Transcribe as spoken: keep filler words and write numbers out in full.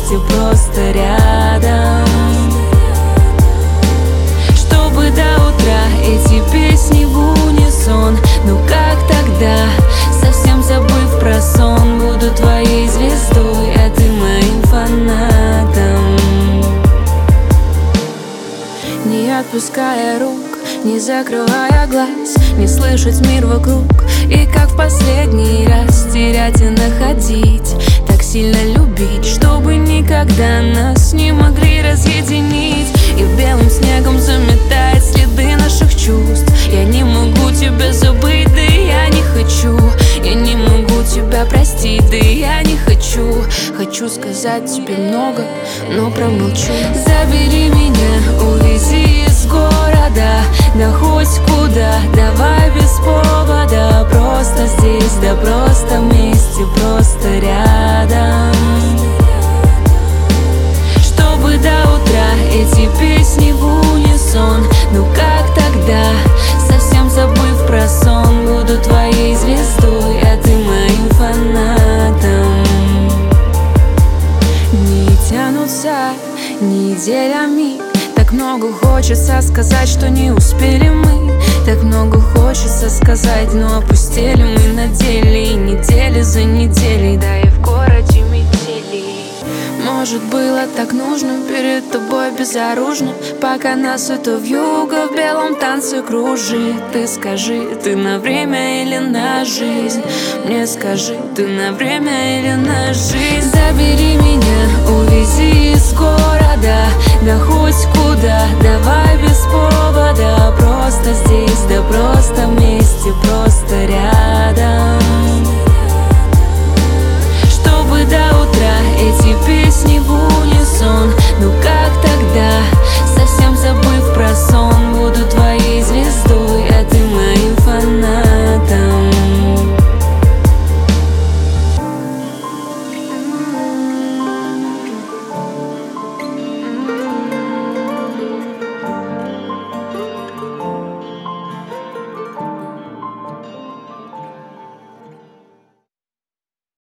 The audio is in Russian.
месте, просто рядом. Чтобы до утра эти песни в унисон. Ну как тогда, совсем забыв про сон, буду твоей звездой, а ты моим фанатом. Не отпуская рук, не закрывая глаз, не слышать мир вокруг, и как в последний раз терять и находить, так сильно любить, чтобы никогда нас не могли разъединить. И белым снегом заметает следы наших чувств. Я не могу тебя забыть, да и я не хочу. Я не могу тебя простить, да и я не хочу. Хочу сказать тебе много, но промолчу. Забери меня, увези из города, да хоть куда, давай без повода. Просто здесь, да просто вместе, просто рядом. Чтобы до утра эти песни в унисон. Ну как тогда, совсем забыв про сон, буду твоей звездой, а ты моим фанатом. Дни тянутся неделями, так много хочется сказать, что не успели мы. Так много хочется сказать, но опустили мы на деле, и недели за неделей, да и в городе метели. Может, было так нужно перед тобой безоружно, пока нас это вьюга в белом танце кружит. Ты скажи, ты на время или на жизнь? Мне скажи, ты на время или на жизнь? Забери меня, увези из города, да хоть куда,